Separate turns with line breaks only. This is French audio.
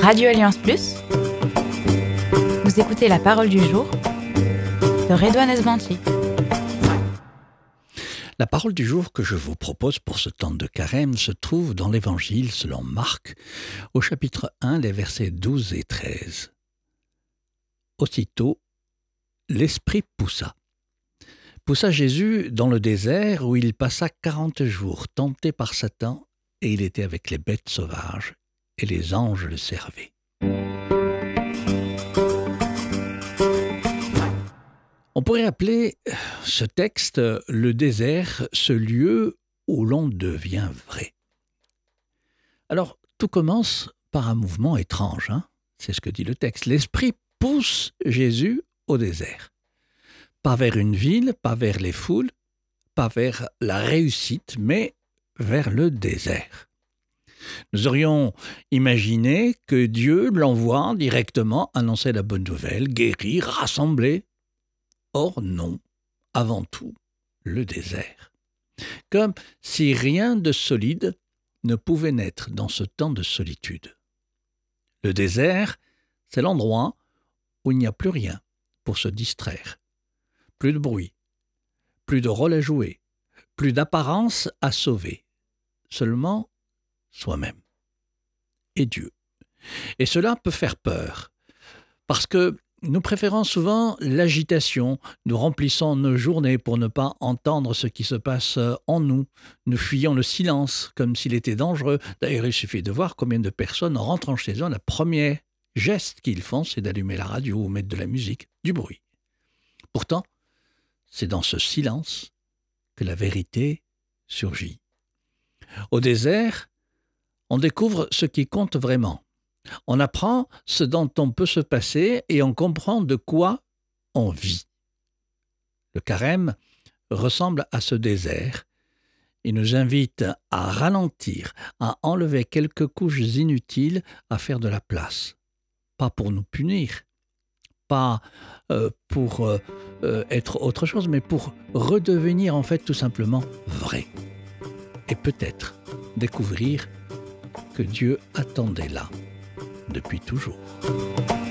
Radio Alliance Plus, vous écoutez la parole du jour de Redouane Esbanti.
La parole du jour que je vous propose pour ce temps de carême se trouve dans l'Évangile selon Marc, au chapitre 1, les versets 12 et 13. Aussitôt, l'Esprit poussa Jésus dans le désert où il passa 40 jours, tenté par Satan, et il était avec les bêtes sauvages, et les anges le servaient. On pourrait appeler ce texte le désert, ce lieu où l'on devient vrai. Alors, tout commence par un mouvement étrange, c'est ce que dit le texte. L'Esprit pousse Jésus au désert. Pas vers une ville, pas vers les foules, pas vers la réussite, mais vers le désert. Nous aurions imaginé que Dieu l'envoie directement annoncer la bonne nouvelle, guérir, rassembler. Or non, avant tout, le désert. Comme si rien de solide ne pouvait naître dans ce temps de solitude. Le désert, c'est l'endroit où il n'y a plus rien pour se distraire. Plus de bruit, plus de rôle à jouer, plus d'apparence à sauver. Seulement soi-même et Dieu. Et cela peut faire peur, parce que nous préférons souvent l'agitation, nous remplissons nos journées pour ne pas entendre ce qui se passe en nous. Nous fuyons le silence comme s'il était dangereux. D'ailleurs, il suffit de voir combien de personnes, en rentrant chez eux, le premier geste qu'ils font, c'est d'allumer la radio ou mettre de la musique, du bruit. Pourtant, c'est dans ce silence que la vérité surgit. Au désert, on découvre ce qui compte vraiment. On apprend ce dont on peut se passer et on comprend de quoi on vit. Le carême ressemble à ce désert. Il nous invite à ralentir, à enlever quelques couches inutiles, à faire de la place. Pas pour nous punir, pas pour être autre chose, mais pour redevenir en fait tout simplement vrai. Et peut-être découvrir que Dieu attendait là depuis toujours.